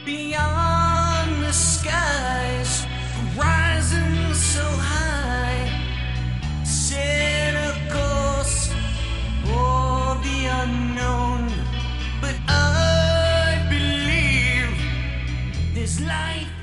beyond the skies, rising so high, set a course for the unknown. But I believe there's life